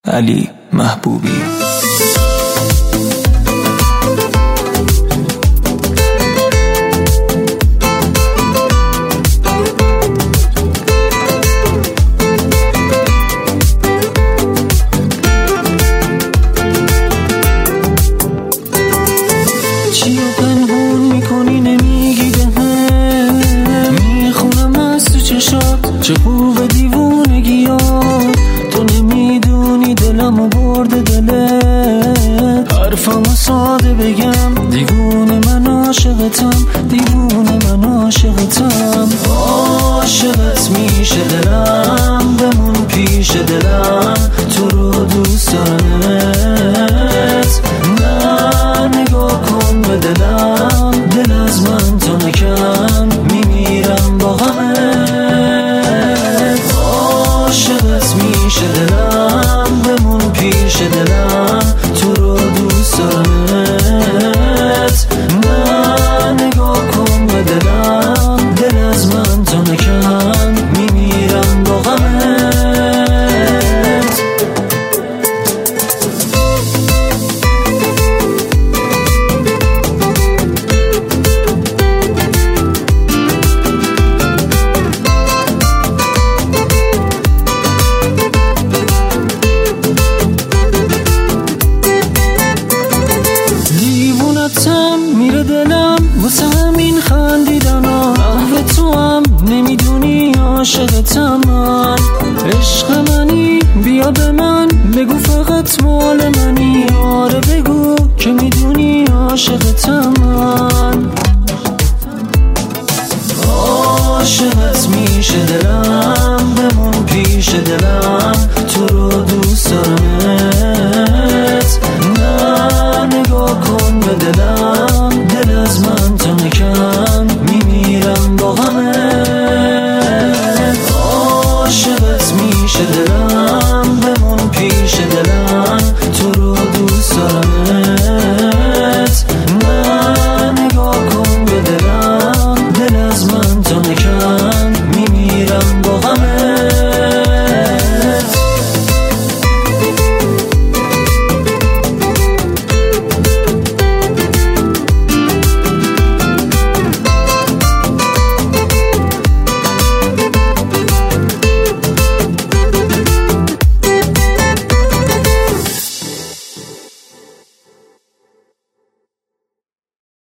علی محبوبی. چی رو پنهون میکنی نمیگی بهم، میخونم از تو چشات چه خوب دیوونگیات، تو نمیدونی دلمو برده دلت، حرفمو ساده بگم دیوونه من عاشقتم، دیوونه من عاشقتم، عاشقت میشه دلم بمون پیش دلم، تو رو دوست دارمت، نه نگاه کن به دلم، دل از من تو نکن میمیرم با غمت، عاشقت میشه دلم بمون پیش دلم، تو رو دوست دارمت، نه نگاه کن به دلم، دل از من تو نکن میمیرم با غمت. میره دلم واسه همین خندیدنا، محو تو هم نمیدونی عاشقتم من، عشق منی بیا به من بگو فقط مال منی، آره بگو که میدونی عاشقتم من، عاشقت میشه دلم بمون پیش دلم، تو رو دوست دارمت، نه نگاه کن به دلم، دل از من تو نکن میمیرم با غمت، عاشقت میشه دلم